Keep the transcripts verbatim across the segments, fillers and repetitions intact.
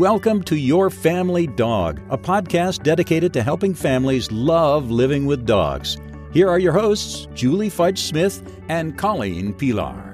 welcome to Your Family Dog, a podcast dedicated to helping families love living with dogs. Here are your hosts, Julie Fudge Smith and Colleen Pilar.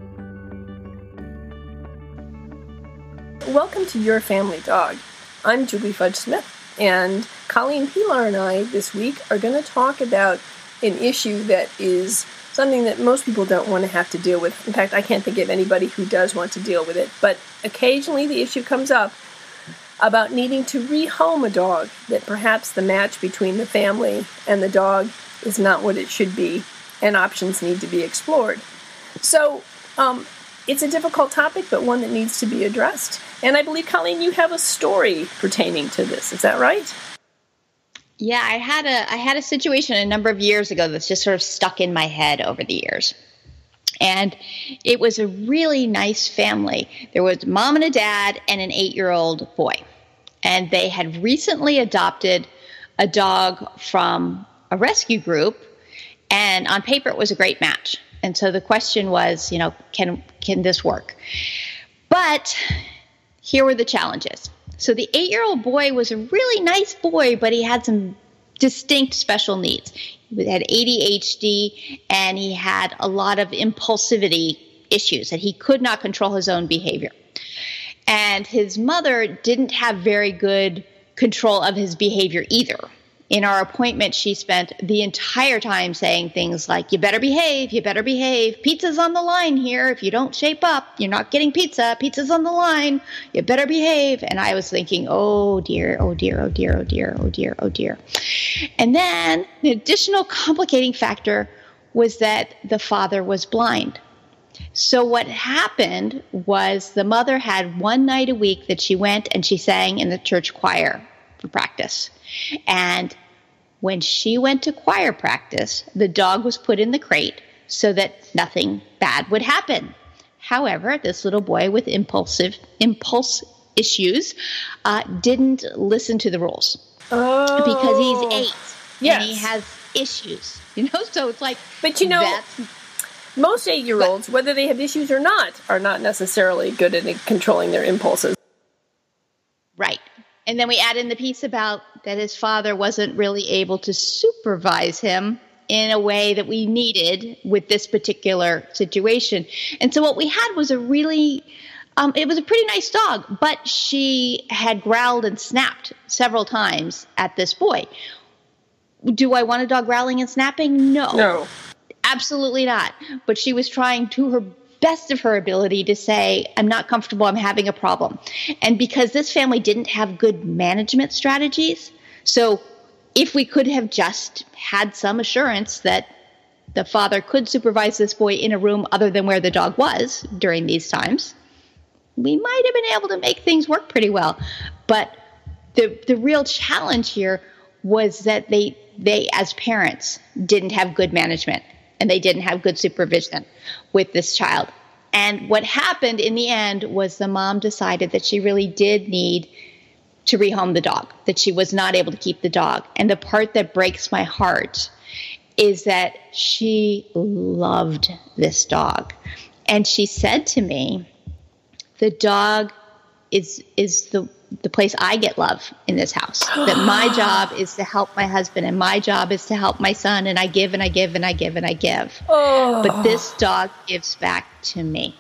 Welcome to Your Family Dog. I'm Julie Fudge Smith, and Colleen Pilar and I this week are going to talk about an issue that is something that most people don't want to have to deal with. In fact, I can't think of anybody who does want to deal with it. But occasionally the issue comes up about needing to rehome a dog, that perhaps the match between the family and the dog is not what it should be, and options need to be explored. So um, it's a difficult topic, but one that needs to be addressed. And I believe, Colleen, you have a story pertaining to this. Is that right? Yeah, I had a I had a situation a number of years ago that's just sort of stuck in my head over the years. And it was a really nice family. There was a mom and a dad and an eight-year-old boy. And they had recently adopted a dog from a rescue group, and on paper it was a great match. And so the question was, you know, can can this work? But here were the challenges. So the eight-year-old boy was a really nice boy, but he had some distinct special needs. He had A D H D, and he had a lot of impulsivity issues, that he could not control his own behavior. And his mother didn't have very good control of his behavior either. In our appointment, she spent the entire time saying things like, you better behave, you better behave. Pizza's on the line here. If you don't shape up, you're not getting pizza. Pizza's on the line. You better behave. And I was thinking, oh dear, oh dear, oh dear, oh dear, oh dear, oh dear. And then the additional complicating factor was that the father was blind. So what happened was the mother had one night a week that she went and she sang in the church choir for practice. And when she went to choir practice, the dog was put in the crate so that nothing bad would happen. However, this little boy with impulsive impulse issues uh, didn't listen to the rules. Oh. Because he's eight. Yes. And he has issues. You know, so it's like, but you know, that's, most eight-year-olds, but, whether they have issues or not, are not necessarily good at controlling their impulses. Right. And then we add in the piece about that his father wasn't really able to supervise him in a way that we needed with this particular situation. And so what we had was a really, um, it was a pretty nice dog, but she had growled and snapped several times at this boy. Do I want a dog growling and snapping? No. No. Absolutely not. But she was trying to her best of her ability to say, I'm not comfortable, I'm having a problem. And because this family didn't have good management strategies, so if we could have just had some assurance that the father could supervise this boy in a room other than where the dog was during these times, we might have been able to make things work pretty well. But the the real challenge here was that they they as parents didn't have good management. And they didn't have good supervision with this child. And what happened in the end was the mom decided that she really did need to rehome the dog, that she was not able to keep the dog. And the part that breaks my heart is that she loved this dog. And she said to me, the dog is is the the place I get love in this house, that my job is to help my husband and my job is to help my son, and I give and I give and I give and I give. Oh. But this dog gives back to me.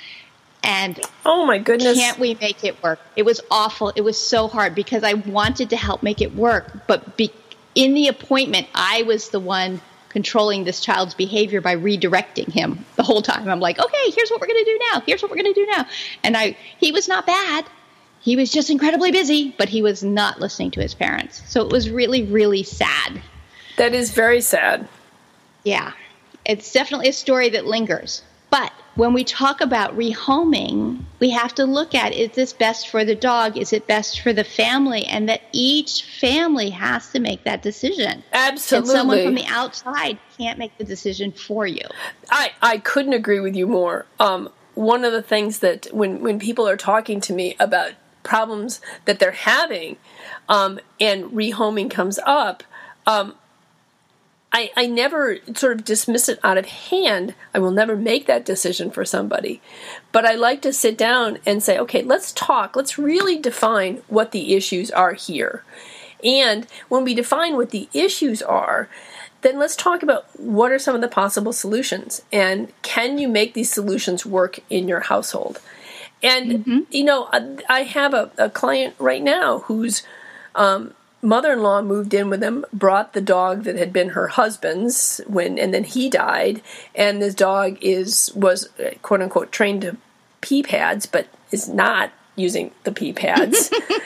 And oh my goodness, can't we make it work? It was awful. It was so hard because I wanted to help make it work. But be, in the appointment, I was the one controlling this child's behavior by redirecting him the whole time. I'm like, okay, here's what we're going to do now. Here's what we're going to do now. And I, he was not bad. He was just incredibly busy, but he was not listening to his parents. So it was really, really sad. That is very sad. Yeah. It's definitely a story that lingers. But when we talk about rehoming, we have to look at, is this best for the dog? Is it best for the family? And that each family has to make that decision. Absolutely. And someone from the outside can't make the decision for you. I, I couldn't agree with you more. Um, one of the things that when, when people are talking to me about problems that they're having um, and rehoming comes up, um, I, I never sort of dismiss it out of hand. I will never make that decision for somebody. But I like to sit down and say, okay, let's talk. Let's really define what the issues are here. And when we define what the issues are, then let's talk about what are some of the possible solutions. And can you make these solutions work in your household? And, mm-hmm. you know, I, I have a, a client right now who's um, mother-in-law moved in with them, brought the dog that had been her husband's when, and then he died. And this dog is was quote unquote trained to pee pads, but is not using the pee pads,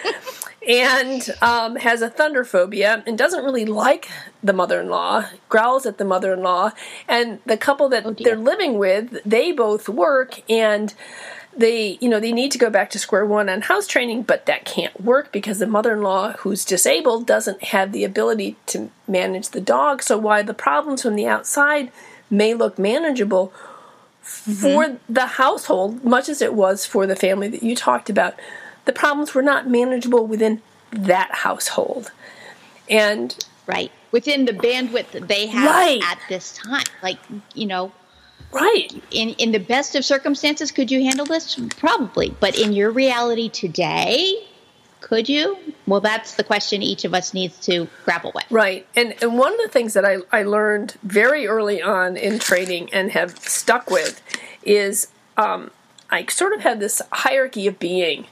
and um, has a thunder phobia and doesn't really like the mother-in-law. Growls at the mother-in-law, and the couple that oh they're living with, they both work and. They, you know, they need to go back to square one on house training, but that can't work because the mother-in-law, who's disabled, doesn't have the ability to manage the dog. So while the problems from the outside may look manageable mm-hmm. for the household, much as it was for the family that you talked about, the problems were not manageable within that household. And right within the bandwidth that they have right. at this time, like you know. Right. In in the best of circumstances, could you handle this? Probably. But in your reality today, could you? Well, that's the question each of us needs to grapple with. Right. And and one of the things that I, I learned very early on in training and have stuck with is um, I sort of had this hierarchy of being.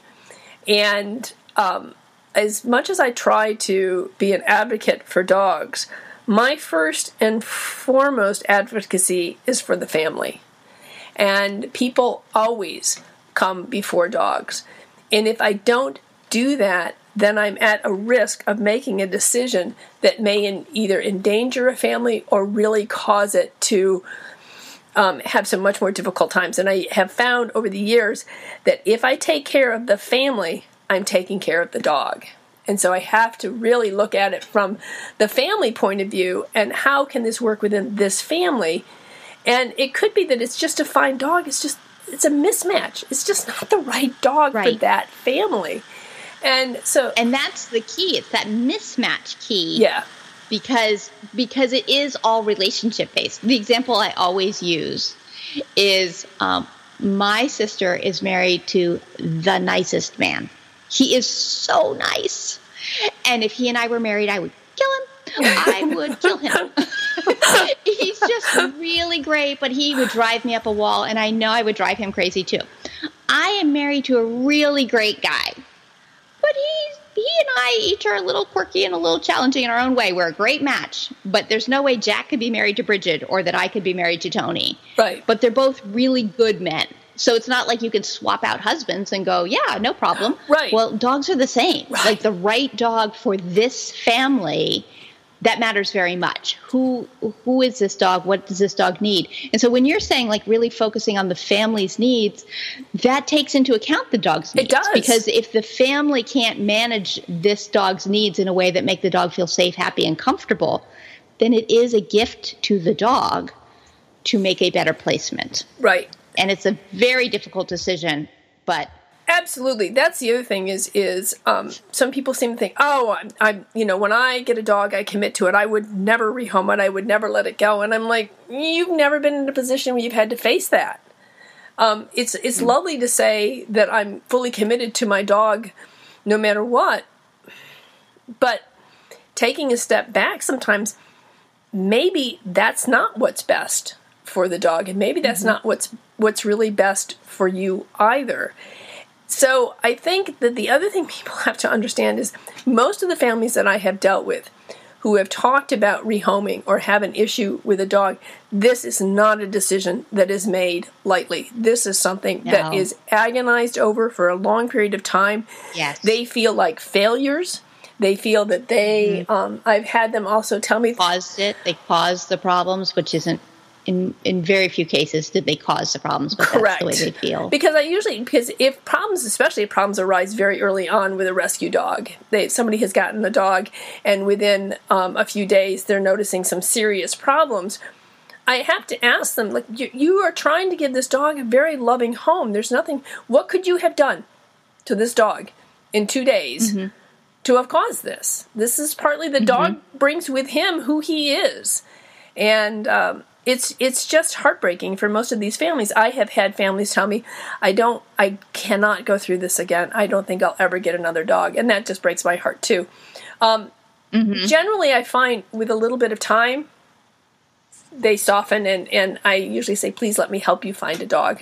And um, as much as I try to be an advocate for dogs, my first and foremost advocacy is for the family. And people always come before dogs. And if I don't do that, then I'm at a risk of making a decision that may in either endanger a family or really cause it to um, have some much more difficult times. And I have found over the years that if I take care of the family, I'm taking care of the dog. And so I have to really look at it from the family point of view and how can this work within this family. And it could be that it's just a fine dog. It's just, it's a mismatch. It's just not the right dog right. for that family. And so, and that's the key. It's that mismatch key. Yeah. Because, because it is all relationship based. The example I always use is, um, my sister is married to the nicest man. He is so nice. And if he and I were married, I would kill him. I would kill him. He's just really great, but he would drive me up a wall, and I know I would drive him crazy too. I am married to a really great guy, but he's, he and I each are a little quirky and a little challenging in our own way. We're a great match, but there's no way Jack could be married to Bridget or that I could be married to Tony. Right. But they're both really good men. So it's not like you can swap out husbands and go, yeah, no problem. Right. Well, dogs are the same. Right. Like the right dog for this family, that matters very much. Who who is this dog? What does this dog need? And so when you're saying like really focusing on the family's needs, that takes into account the dog's needs. It does. Because if the family can't manage this dog's needs in a way that make the dog feel safe, happy, and comfortable, then it is a gift to the dog to make a better placement. Right. And it's a very difficult decision, but absolutely. That's the other thing is is um, some people seem to think, oh, I'm, I'm, you know, when I get a dog, I commit to it. I would never rehome it. I would never let it go. And I'm like, you've never been in a position where you've had to face that. Um, it's it's mm-hmm. lovely to say that I'm fully committed to my dog, no matter what. But taking a step back, sometimes maybe that's not what's best for the dog, and maybe that's mm-hmm. not what's what's really best for you either. So I think that the other thing people have to understand is most of the families that I have dealt with who have talked about rehoming or have an issue with a dog, this is not a decision that is made lightly. This is something no. that is agonized over for a long period of time. Yes. They feel like failures. They feel that they, mm-hmm. um, I've had them also tell me. Caused it. They caused the problems, which isn't, in, in very few cases did they cause the problems, but correct. That's the way they feel. Because I usually, because if problems, especially if problems arise very early on with a rescue dog, they, somebody has gotten the dog and within um, a few days they're noticing some serious problems, I have to ask them, like, you, you are trying to give this dog a very loving home. There's nothing, what could you have done to this dog in two days mm-hmm. to have caused this? This is partly the mm-hmm. dog brings with him who he is. And um, it's it's just heartbreaking for most of these families. I have had families tell me, I don't, I cannot go through this again. I don't think I'll ever get another dog. And that just breaks my heart too. Um, mm-hmm. Generally, I find with a little bit of time, they soften, and, and I usually say, please let me help you find a dog.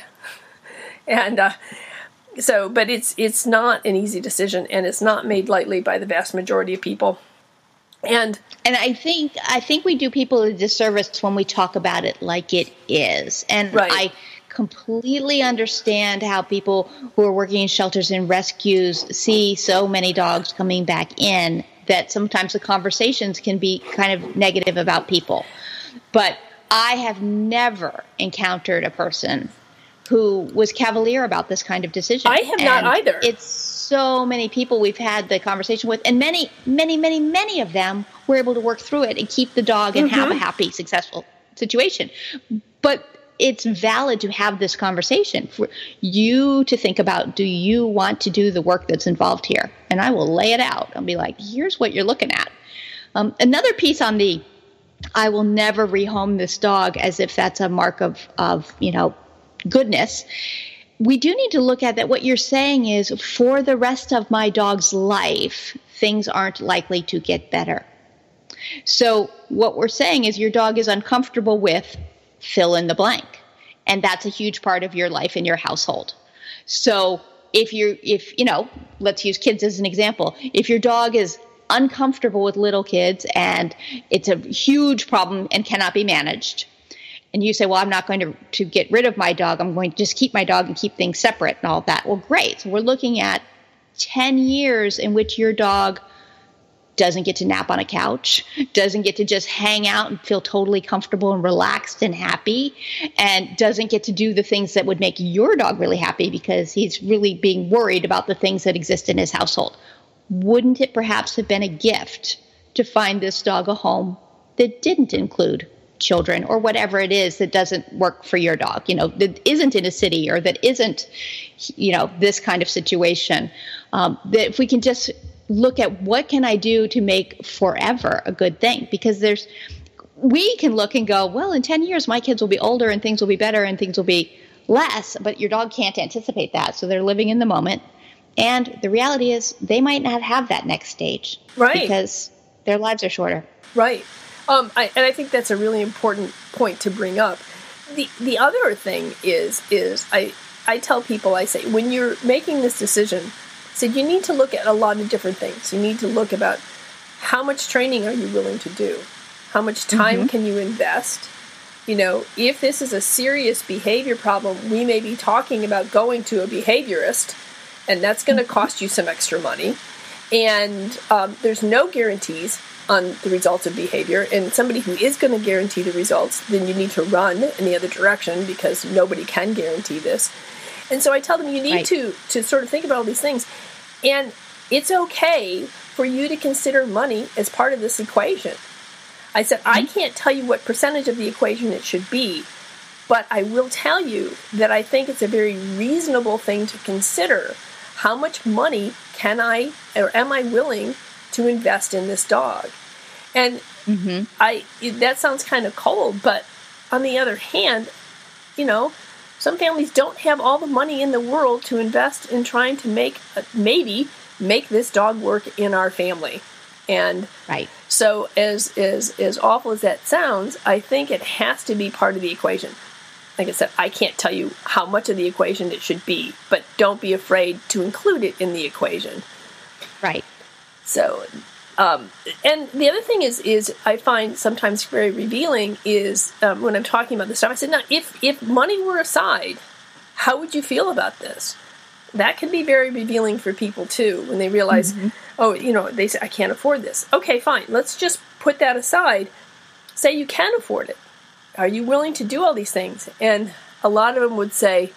and uh, so, but it's it's not an easy decision, and it's not made lightly by the vast majority of people. And and I think I think we do people a disservice when we talk about it like it is. And right. I completely understand how people who are working in shelters and rescues see so many dogs coming back in that sometimes the conversations can be kind of negative about people. But I have never encountered a person who was cavalier about this kind of decision. I have and not either. It's so many people we've had the conversation with, and many, many, many, many of them were able to work through it and keep the dog and mm-hmm. have a happy, successful situation. But it's valid to have this conversation for you to think about, do you want to do the work that's involved here? And I will lay it out. I'll be like, here's what you're looking at. Um, another piece on the, I will never rehome this dog, as if that's a mark of, of, you know, goodness. We do need to look at that. What you're saying is, for the rest of my dog's life, things aren't likely to get better. So what we're saying is your dog is uncomfortable with fill in the blank. And that's a huge part of your life in your household. So if you're, if, you know, let's use kids as an example. If your dog is uncomfortable with little kids and it's a huge problem and cannot be managed, and you say, well, I'm not going to, to get rid of my dog. I'm going to just keep my dog and keep things separate and all of that. Well, great. So we're looking at ten years in which your dog doesn't get to nap on a couch, doesn't get to just hang out and feel totally comfortable and relaxed and happy, and doesn't get to do the things that would make your dog really happy because he's really being worried about the things that exist in his household. Wouldn't it perhaps have been a gift to find this dog a home that didn't include children or whatever it is that doesn't work for your dog, you know, that isn't in a city or that isn't, you know, this kind of situation? Um, that if we can just look at what can I do to make forever a good thing, because there's, we can look and go, well, in ten years, my kids will be older and things will be better and things will be less, but your dog can't anticipate that. So they're living in the moment. And the reality is they might not have that next stage. Right. Because their lives are shorter. Right. Um, I, and I think that's a really important point to bring up. The the other thing is, is I, I tell people, I say, when you're making this decision, so you need to look at a lot of different things. You need to look about how much training are you willing to do? How much time mm-hmm. can you invest? You know, if this is a serious behavior problem, we may be talking about going to a behaviorist, and that's going to cost you some extra money. And um, there's no guarantees on the results of behavior. And somebody who is going to guarantee the results, then you need to run in the other direction, because nobody can guarantee this. And so I tell them you need right. to, to sort of think about all these things. And it's okay for you to consider money as part of this equation. I said, mm-hmm. I can't tell you what percentage of the equation it should be, but I will tell you that I think it's a very reasonable thing to consider. How much money can I, or am I willing to invest in this dog? And mm-hmm. I that sounds kind of cold, but on the other hand, you know, some families don't have all the money in the world to invest in trying to make, maybe, make this dog work in our family. And right. so as, as, as awful as that sounds, I think it has to be part of the equation. Like I said, I can't tell you how much of the equation it should be, but don't be afraid to include it in the equation. Right. So, um, and the other thing is, is I find sometimes very revealing is um, when I'm talking about this stuff, I said, now, if, if money were aside, how would you feel about this? That can be very revealing for people, too, when they realize, mm-hmm. oh, you know, they say, I can't afford this. Okay, fine. Let's just put that aside. Say you can afford it. Are you willing to do all these things? And a lot of them would say,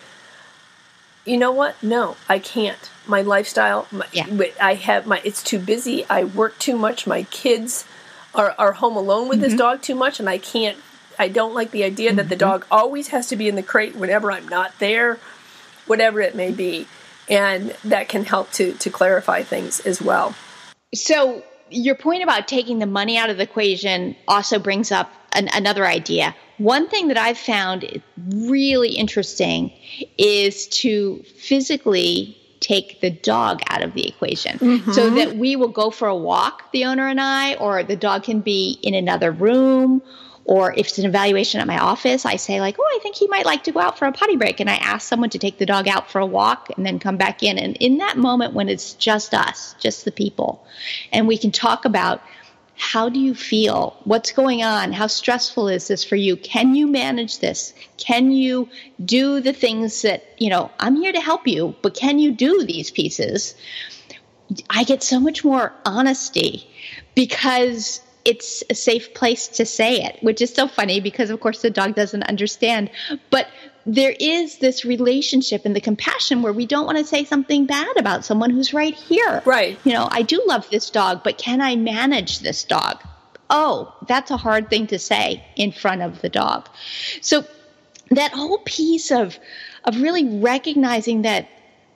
you know what? No, I can't. My lifestyle, my, yeah. I have my, it's too busy. I work too much. My kids are, are home alone with mm-hmm. this dog too much, and I can't, I don't like the idea mm-hmm. that the dog always has to be in the crate whenever I'm not there, whatever it may be. And that can help to, to clarify things as well. So your point about taking the money out of the equation also brings up an, another idea. One thing that I've found really interesting is to physically take the dog out of the equation, mm-hmm. so that we will go for a walk, the owner and I, or the dog can be in another room. Or if it's an evaluation at my office, I say like, oh, I think he might like to go out for a potty break. And I ask someone to take the dog out for a walk and then come back in. And in that moment when it's just us, just the people, and we can talk about, how do you feel? What's going on? How stressful is this for you? Can you manage this? Can you do the things that, you know, I'm here to help you, but can you do these pieces? I get so much more honesty because it's a safe place to say it, which is so funny because, of course, the dog doesn't understand. But there is this relationship and the compassion where we don't want to say something bad about someone who's right here. Right. You know, I do love this dog, but can I manage this dog? Oh, that's a hard thing to say in front of the dog. So that whole piece of of really recognizing that,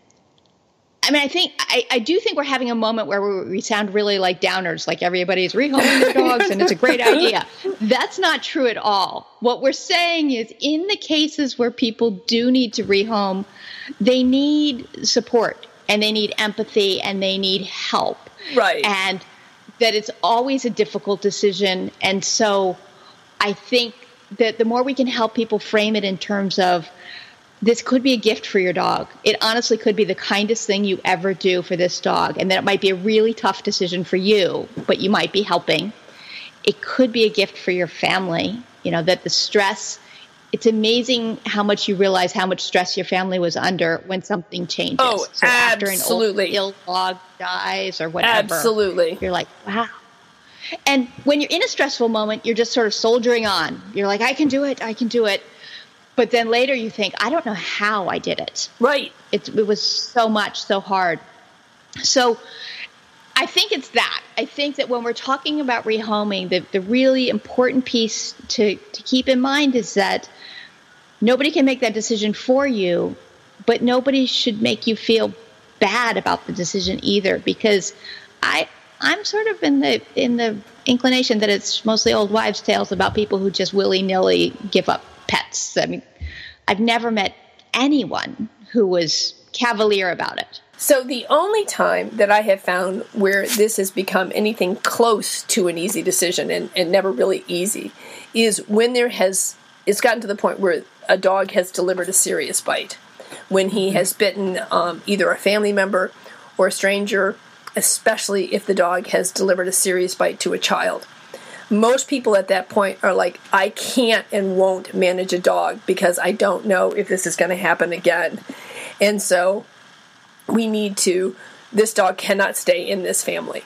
I mean, I think I, I do think we're having a moment where we, we sound really like downers, like everybody's rehoming their dogs and it's a great idea. That's not true at all. What we're saying is, in the cases where people do need to rehome, they need support and they need empathy and they need help. Right. And that it's always a difficult decision. And so I think that the more we can help people frame it in terms of, this could be a gift for your dog. It honestly could be the kindest thing you ever do for this dog. And that it might be a really tough decision for you, but you might be helping. It could be a gift for your family. You know, that the stress, it's amazing how much you realize how much stress your family was under when something changes. Oh, so absolutely. After an old, ill dog dies or whatever. Absolutely. You're like, wow. And when you're in a stressful moment, you're just sort of soldiering on. You're like, I can do it. I can do it. But then later you think, I don't know how I did it. Right. It, it was so much, so hard. So I think it's that. I think that when we're talking about rehoming, the, the really important piece to, to keep in mind is that nobody can make that decision for you, but nobody should make you feel bad about the decision either. Because I, I'm sort of in the in the inclination that it's mostly old wives' tales about people who just willy-nilly give up pets. I mean, I've never met anyone who was cavalier about it. So the only time that I have found where this has become anything close to an easy decision, and, and never really easy, is when there has, it's gotten to the point where a dog has delivered a serious bite. When he has bitten um, either a family member or a stranger, especially if the dog has delivered a serious bite to a child. Most people at that point are like, I can't and won't manage a dog because I don't know if this is going to happen again. And so we need to, this dog cannot stay in this family.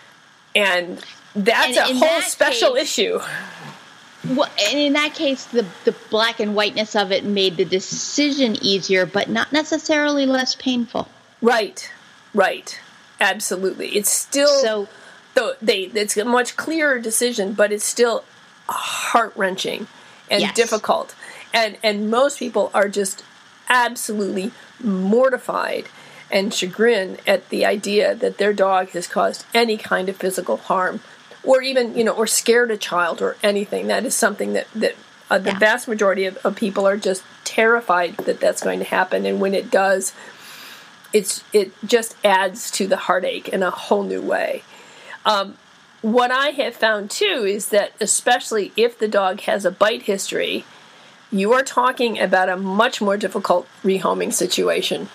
And that's and a whole that special case, issue. Well, and in that case, the, the black and whiteness of it made the decision easier, but not necessarily less painful. Right, right. Absolutely. It's still... So, So they, it's a much clearer decision, but it's still heart-wrenching and yes. difficult. And and most people are just absolutely mortified and chagrined at the idea that their dog has caused any kind of physical harm, or even, you know, or scared a child or anything. That is something that, that uh, the yeah. vast majority of, of people are just terrified that that's going to happen. And when it does, it's it just adds to the heartache in a whole new way. Um, what I have found, too, is that especially if the dog has a bite history, you are talking about a much more difficult rehoming situation.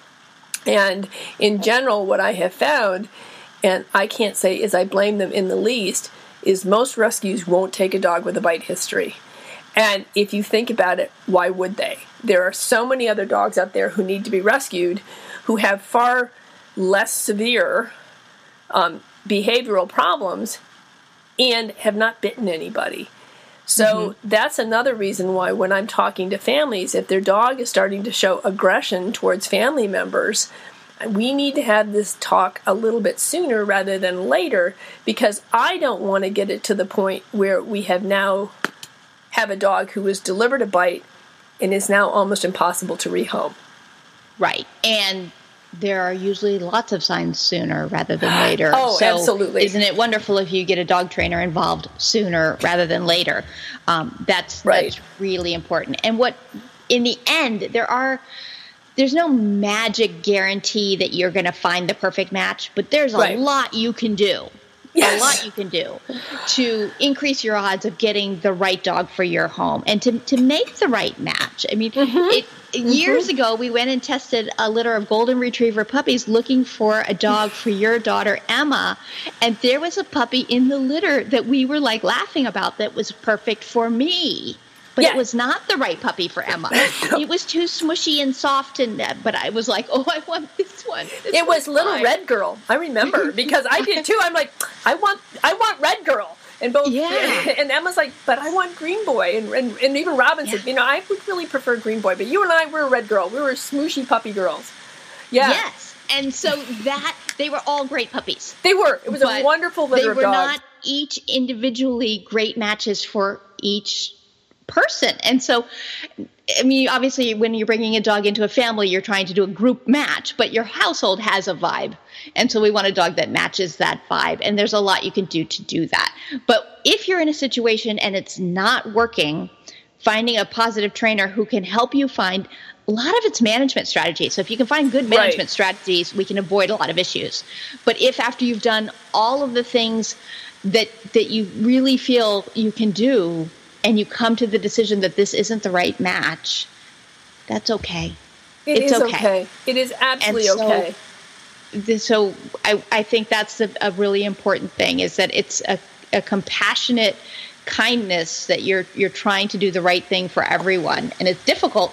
And in general, what I have found, and I can't say is I blame them in the least, is most rescues won't take a dog with a bite history. And if you think about it, why would they? There are so many other dogs out there who need to be rescued who have far less severe um behavioral problems and have not bitten anybody. So mm-hmm. that's another reason why when I'm talking to families, if their dog is starting to show aggression towards family members, we need to have this talk a little bit sooner rather than later, because I don't want to get it to the point where we have now have a dog who has delivered a bite and is now almost impossible to rehome. Right. And there are usually lots of signs sooner rather than later. Oh, so absolutely. Isn't it wonderful if you get a dog trainer involved sooner rather than later? Um, that's, right. that's really important. And what, in the end, there are, there's no magic guarantee that you're going to find the perfect match, but there's a right. lot you can do. Yes. A lot you can do to increase your odds of getting the right dog for your home and to, to make the right match. I mean, mm-hmm. it, years mm-hmm. ago, we went and tested a litter of golden retriever puppies looking for a dog for your daughter, Emma. And there was a puppy in the litter that we were like laughing about that was perfect for me. But yeah. it was not the right puppy for Emma. It was too smushy and soft, and but I was like, "Oh, I want this one." This it was Little fine. Red Girl. I remember because I did too. I'm like, I want, I want Red Girl, and both. Yeah. And Emma's like, but I want Green Boy, and and, and even Robin said, yeah. you know, I would really prefer Green Boy, but you and I were Red Girl. We were smooshy puppy girls. Yeah. Yes, and so that they were all great puppies. They were. It was a wonderful litter of dogs. They were not each individually great matches for each person. And so, I mean, obviously when you're bringing a dog into a family, you're trying to do a group match, but your household has a vibe. And so we want a dog that matches that vibe. And there's a lot you can do to do that. But if you're in a situation and it's not working, finding a positive trainer who can help you find a lot of its management strategies. So if you can find good management right. strategies, we can avoid a lot of issues. But if after you've done all of the things that that you really feel you can do, and you come to the decision that this isn't the right match, that's okay. It it's is okay. okay. It is absolutely so, okay. This, so I, I think that's a, a really important thing is that it's a, a compassionate kindness that you're you're trying to do the right thing for everyone. And it's difficult,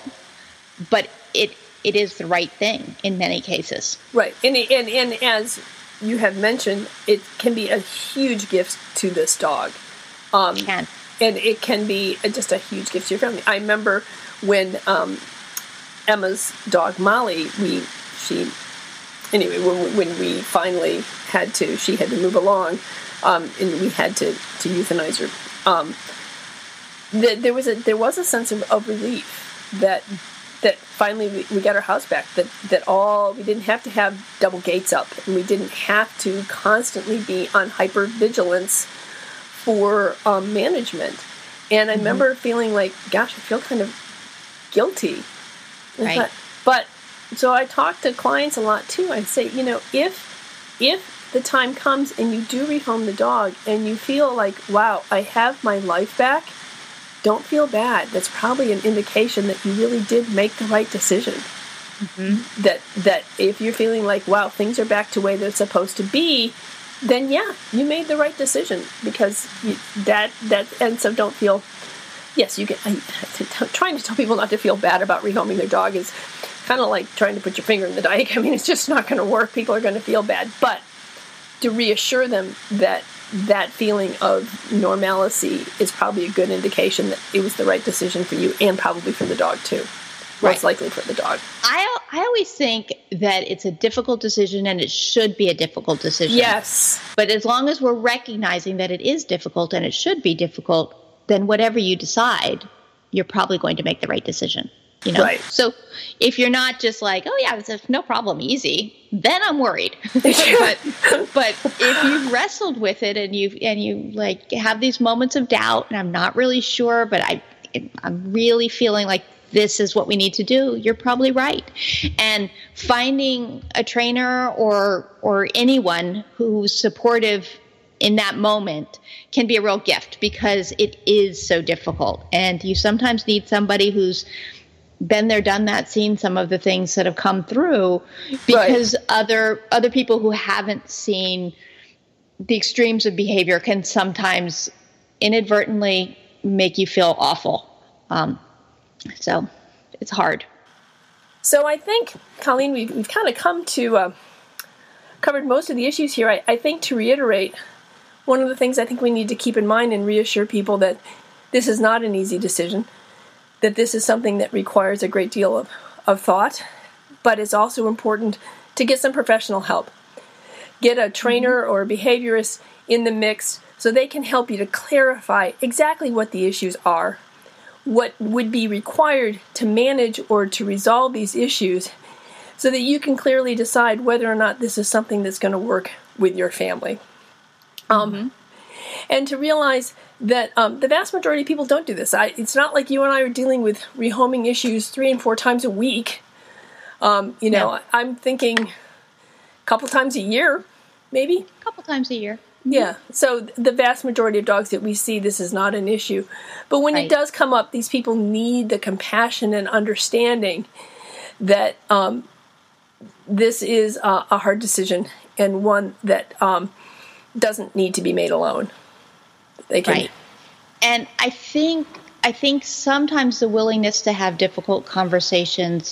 but it it is the right thing in many cases. Right. And, and, and as you have mentioned, it can be a huge gift to this dog. Um, it can. And it can be just a huge gift to your family. I remember when um, Emma's dog Molly, we she anyway when, when we finally had to, she had to move along, um, and we had to, to euthanize her. Um, the, there was a there was a sense of, of relief that that finally we, we got our house back. That that all we didn't have to have double gates up, and we didn't have to constantly be on hypervigilance for um, management. And I mm-hmm. remember feeling like, gosh, I feel kind of guilty. Right. Thought, but so I talk to clients a lot too. I say, you know, if if the time comes and you do rehome the dog and you feel like, wow, I have my life back, don't feel bad. That's probably an indication that you really did make the right decision. Mm-hmm. That that if you're feeling like, wow, things are back to the way they're supposed to be, then yeah, you made the right decision because you, that that and so don't feel. Yes, you get. I, trying to tell people not to feel bad about rehoming their dog is kind of like trying to put your finger in the dike. I mean, it's just not going to work. People are going to feel bad, but to reassure them that that feeling of normalcy is probably a good indication that it was the right decision for you and probably for the dog too. Right. Most likely for the dog. I I always think that it's a difficult decision and it should be a difficult decision. Yes. But as long as we're recognizing that it is difficult and it should be difficult, then whatever you decide, you're probably going to make the right decision. You know? Right. So if you're not just like, oh yeah, it's no problem, easy, then I'm worried. but but if you've wrestled with it and you and you like have these moments of doubt and I'm not really sure, but I I'm really feeling like this is what we need to do, you're probably right. And finding a trainer or or anyone who's supportive in that moment can be a real gift because it is so difficult. And you sometimes need somebody who's been there, done that, seen some of the things that have come through because right. other other people who haven't seen the extremes of behavior can sometimes inadvertently make you feel awful. Um, So it's hard. So I think, Colleen, we've, we've kind of come to, uh, covered most of the issues here. I, I think to reiterate, one of the things I think we need to keep in mind and reassure people that this is not an easy decision, that this is something that requires a great deal of, of thought, but it's also important to get some professional help. Get a trainer mm-hmm. or a behaviorist in the mix so they can help you to clarify exactly what the issues are, what would be required to manage or to resolve these issues, so that you can clearly decide whether or not this is something that's going to work with your family. Um, mm-hmm. And to realize that um, the vast majority of people don't do this. I, it's not like you and I are dealing with rehoming issues three and four times a week. Um, you know, yeah. I'm thinking a couple times a year, maybe. A couple times a year. Yeah. So the vast majority of dogs that we see, this is not an issue. But when right. it does come up, these people need the compassion and understanding that um, this is a, a hard decision and one that um, doesn't need to be made alone. They can. Right. And I think I think sometimes the willingness to have difficult conversations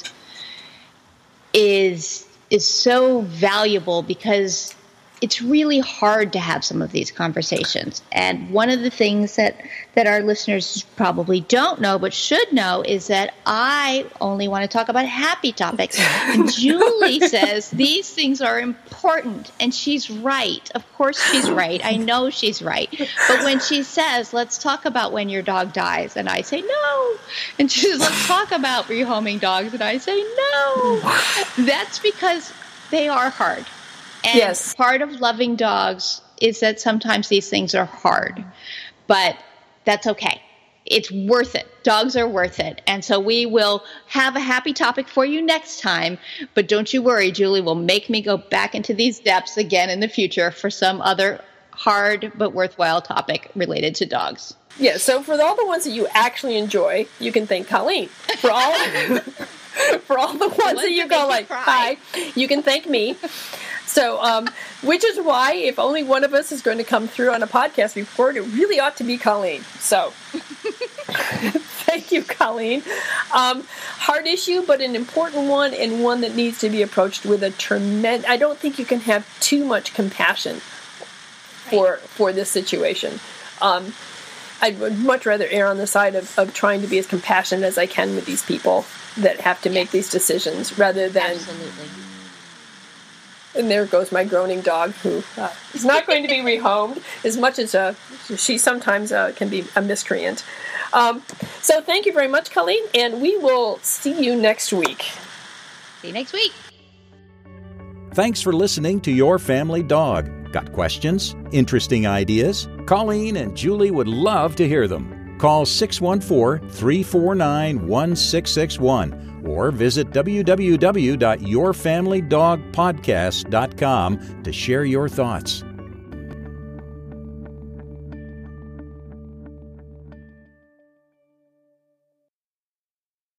is is so valuable because it's really hard to have some of these conversations. And one of the things that, that our listeners probably don't know but should know is that I only want to talk about happy topics. And Julie says these things are important, and she's right. Of course she's right. I know she's right. But when she says, let's talk about when your dog dies, and I say no. And she says, let's talk about rehoming dogs, and I say no. That's because they are hard. And yes. part of loving dogs is that sometimes these things are hard, but that's okay. It's worth it. Dogs are worth it. And so we will have a happy topic for you next time, but don't you worry, Julie will make me go back into these depths again in the future for some other hard but worthwhile topic related to dogs. Yeah, so for all the ones that you actually enjoy, you can thank Colleen. For all for all the ones that you go like, hi, you can thank me. So, um, which is why if only one of us is going to come through on a podcast report, it really ought to be Colleen. So, thank you, Colleen. Um, hard issue, but an important one, and one that needs to be approached with a tremendous. I don't think you can have too much compassion for for this situation. Um, I'd much rather err on the side of, of trying to be as compassionate as I can with these people that have to make these decisions, rather than. Absolutely. And there goes my groaning dog, who uh, is not going to be rehomed, as much as uh, she sometimes uh, can be a miscreant. Um, so thank you very much, Colleen, and we will see you next week. See you next week. Thanks for listening to Your Family Dog. Got questions? Interesting ideas? Colleen and Julie would love to hear them. Call six one four, three four nine, one six six one. Or visit w w w dot your family dog podcast dot com to share your thoughts.